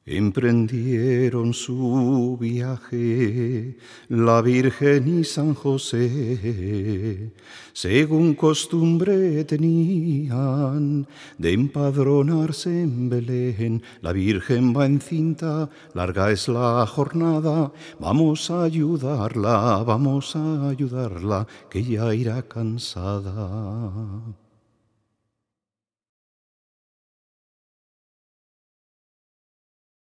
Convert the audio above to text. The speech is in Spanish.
Emprendieron su viaje la Virgen y San José, según costumbre tenían de empadronarse en Belén. La Virgen va encinta, larga es la jornada, vamos a ayudarla, que ya irá cansada.